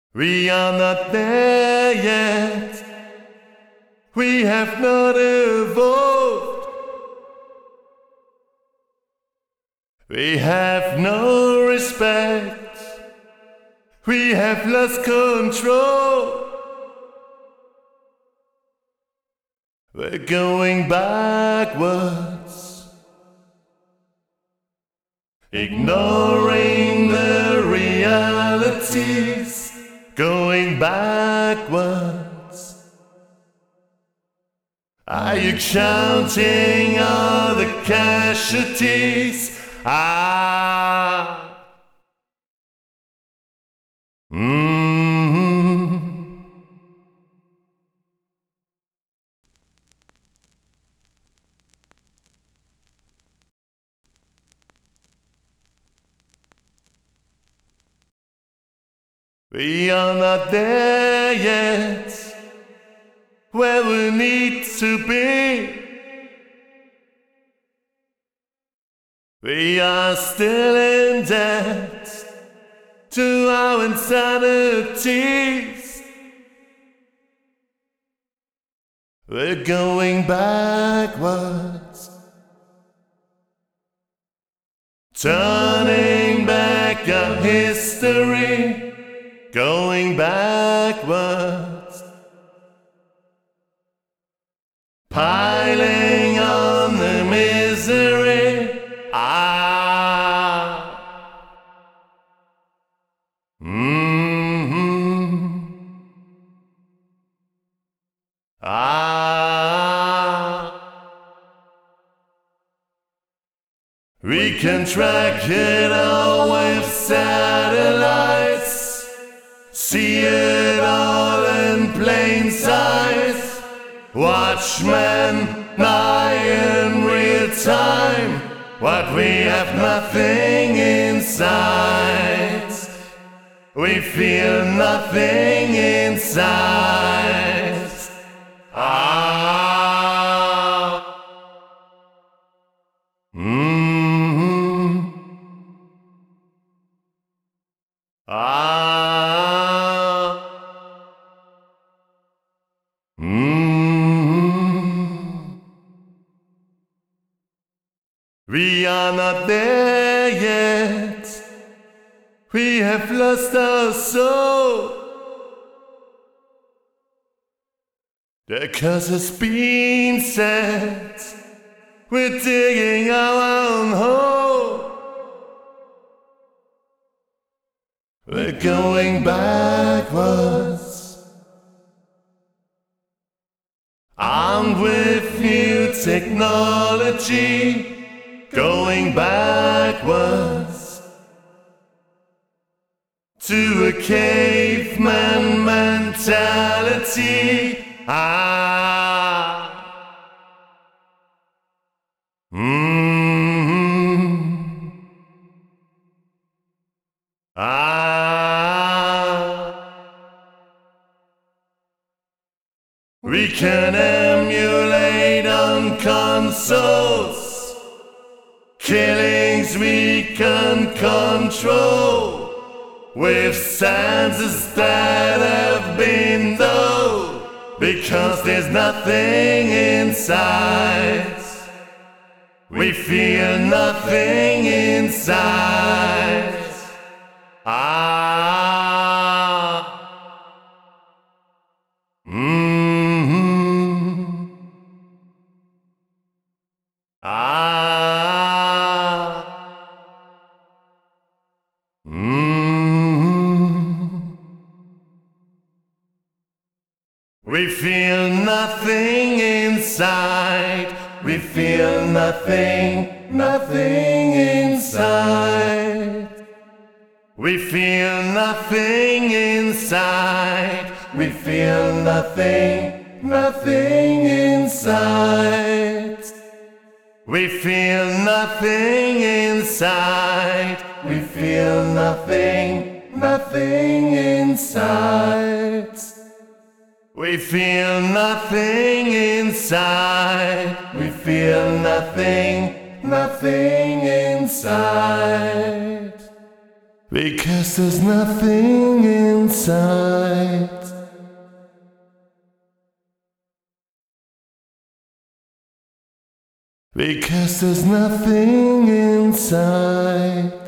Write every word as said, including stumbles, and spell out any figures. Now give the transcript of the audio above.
We are not there yet. We have not evolved. We have no respect. We have lost control. We're going backwards, ignoring the realities, going backwards. Are you counting all the casualties? Ah. Mm-hmm. We are not there yet, where we need to be. We are still in debt to our insanities. We're going backwards, turning back our history, going backwards, piling on the misery. Ah. Mm-hmm. Ah. We can track it all with satellites, see it all in plain sight. Watchmen lie in real time, what we have nothing inside. We feel nothing inside. Ah. Mm-hmm. Ah. Mm-hmm. We are not there yet. We have lost our soul. The curse has been set. We're digging our own hole. We're going backwards, armed with new technology, going backwards to a caveman mentality. Ah. Mm-hmm. Ah. We can emulate on consoles killings we can control with senses that have been dulled, because there's nothing inside. We feel nothing inside. Ah. Mm-hmm. Ah. Mm-hmm. We feel nothing inside. We feel nothing, nothing inside. We feel nothing inside. We feel nothing, nothing inside. We feel nothing inside. We feel nothing, nothing inside. We feel nothing inside. We feel nothing, nothing inside. Because there's nothing inside. in sight. Because there's nothing inside.